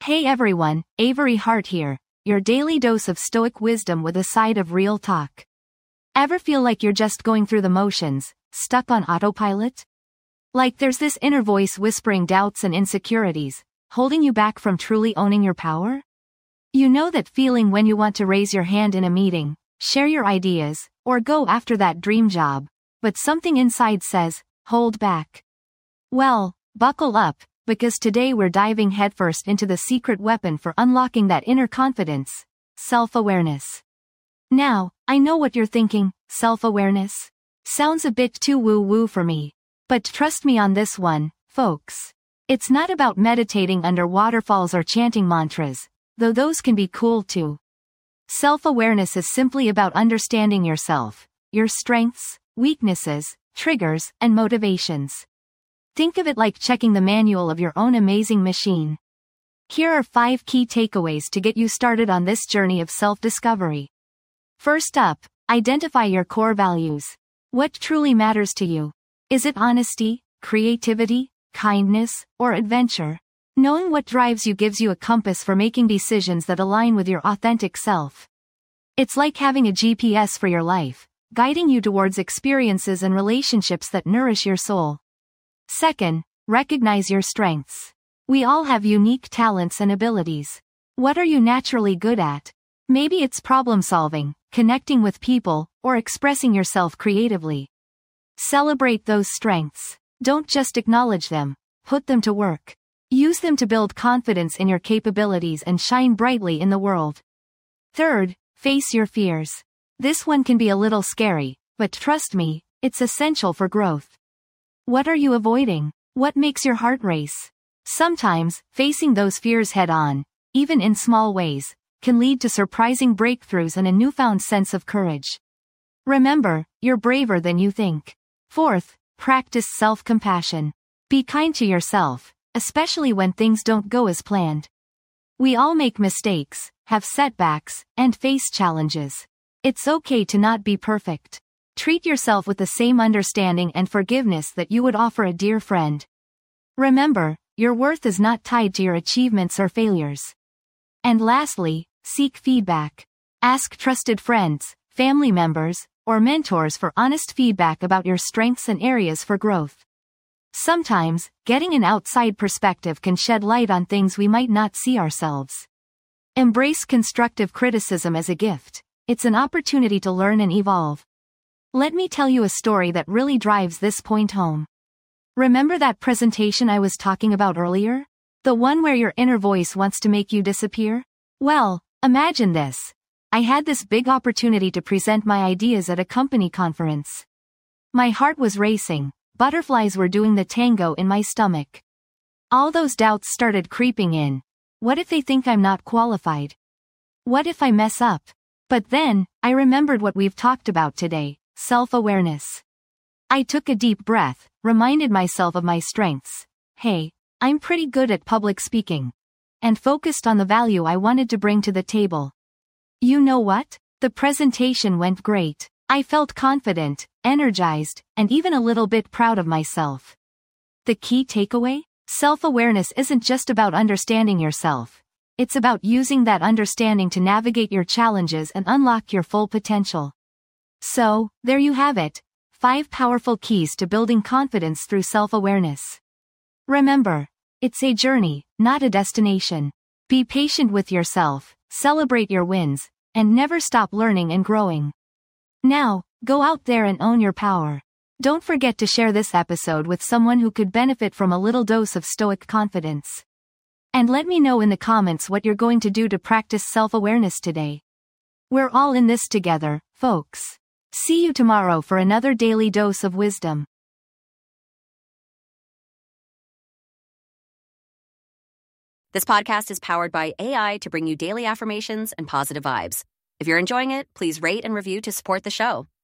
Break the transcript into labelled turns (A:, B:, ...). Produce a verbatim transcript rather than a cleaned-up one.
A: Hey everyone, Avery Hart here, your daily dose of stoic wisdom with a side of real talk. Ever feel like you're just going through the motions, stuck on autopilot? Like there's this inner voice whispering doubts and insecurities, holding you back from truly owning your power? You know that feeling when you want to raise your hand in a meeting, share your ideas, or go after that dream job, but something inside says, hold back. Well, buckle up, because today we're diving headfirst into the secret weapon for unlocking that inner confidence, self-awareness. Now, I know what you're thinking, self-awareness? Sounds a bit too woo-woo for me. But trust me on this one, folks. It's not about meditating under waterfalls or chanting mantras, though those can be cool too. Self-awareness is simply about understanding yourself, your strengths, weaknesses, triggers, and motivations. Think of it like checking the manual of your own amazing machine. Here are five key takeaways to get you started on this journey of self-discovery. First up, identify your core values. What truly matters to you? Is it honesty, creativity, kindness, or adventure? Knowing what drives you gives you a compass for making decisions that align with your authentic self. It's like having a G P S for your life, guiding you towards experiences and relationships that nourish your soul. Second, recognize your strengths. We all have unique talents and abilities. What are you naturally good at? Maybe it's problem solving, connecting with people, or expressing yourself creatively. Celebrate those strengths. Don't just acknowledge them, put them to work. Use them to build confidence in your capabilities and shine brightly in the world. Third, face your fears. This one can be a little scary, but trust me, it's essential for growth. What are you avoiding? What makes your heart race? Sometimes, facing those fears head-on, even in small ways, can lead to surprising breakthroughs and a newfound sense of courage. Remember, you're braver than you think. Fourth, practice self-compassion. Be kind to yourself, especially when things don't go as planned. We all make mistakes, have setbacks, and face challenges. It's okay to not be perfect. Treat yourself with the same understanding and forgiveness that you would offer a dear friend. Remember, your worth is not tied to your achievements or failures. And lastly, seek feedback. Ask trusted friends, family members, or mentors for honest feedback about your strengths and areas for growth. Sometimes, getting an outside perspective can shed light on things we might not see ourselves. Embrace constructive criticism as a gift. It's an opportunity to learn and evolve. Let me tell you a story that really drives this point home. Remember that presentation I was talking about earlier? The one where your inner voice wants to make you disappear? Well, imagine this. I had this big opportunity to present my ideas at a company conference. My heart was racing, butterflies were doing the tango in my stomach. All those doubts started creeping in. What if they think I'm not qualified? What if I mess up? But then, I remembered what we've talked about today. Self-awareness. I took a deep breath, reminded myself of my strengths. Hey, I'm pretty good at public speaking. And focused on the value I wanted to bring to the table. You know what? The presentation went great. I felt confident, energized, and even a little bit proud of myself. The key takeaway? Self-awareness isn't just about understanding yourself. It's about using that understanding to navigate your challenges and unlock your full potential. So, there you have it. Five powerful keys to building confidence through self-awareness. Remember, it's a journey, not a destination. Be patient with yourself, celebrate your wins, and never stop learning and growing. Now, go out there and own your power. Don't forget to share this episode with someone who could benefit from a little dose of stoic confidence. And let me know in the comments what you're going to do to practice self-awareness today. We're all in this together, folks. See you tomorrow for another daily dose of wisdom.
B: This podcast is powered by A I to bring you daily affirmations and positive vibes. If you're enjoying it, please rate and review to support the show.